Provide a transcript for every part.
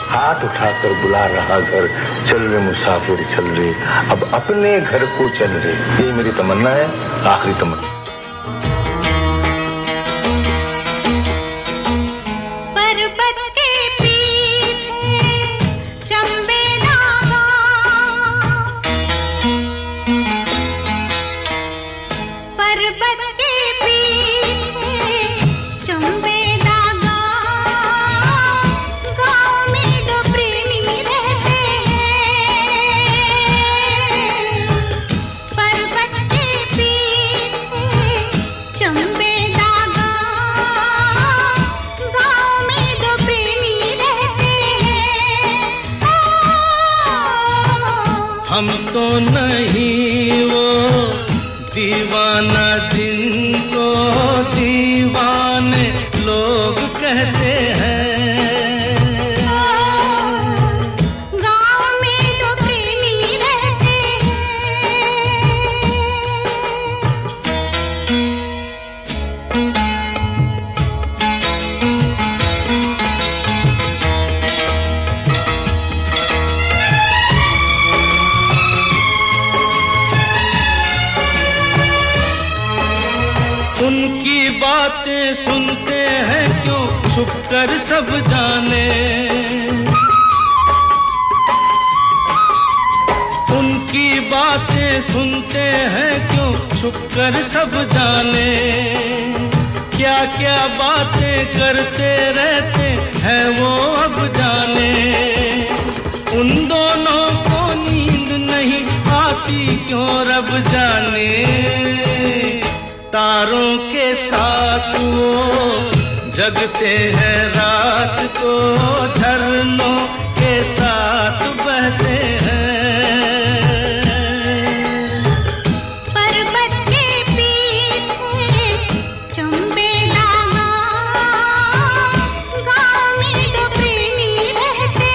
हाथ उठाकर बुला रहा घर। चल रे मुसाफिर चल रे, अब अपने घर को चल रे। ये मेरी तमन्ना है, आखिरी तमन्ना। हम तो नहीं वो दीवाना जिनको दीवाने लोग कहते हैं। गाँव में तो प्रेमी रहते उनकी बातें सुनते हैं क्यों छुप कर सब जाने। उनकी बातें सुनते हैं क्यों छुप कर सब जाने। क्या क्या बातें करते रहते हैं वो अब जाने। उन दोनों को नींद नहीं आती क्यों रब जाने। तारों के साथ वो जगते हैं रात को, झरनों के साथ बहते हैं। पर्वत के पीछे चंबे दागा, गाँव में तो प्रेमी रहते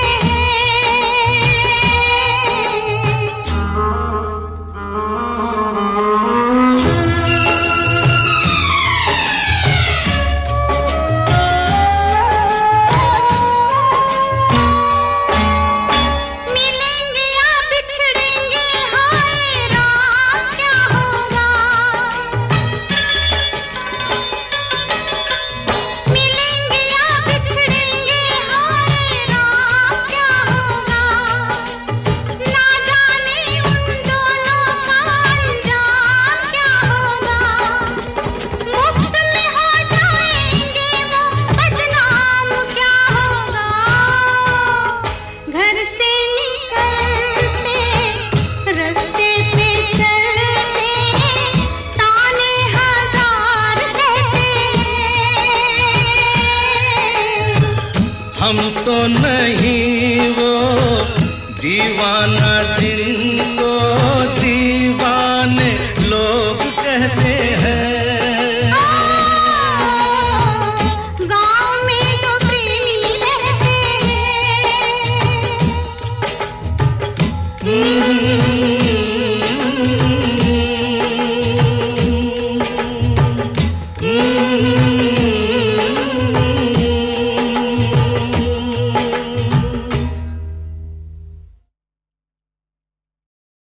हम तो नहीं वो दीवाना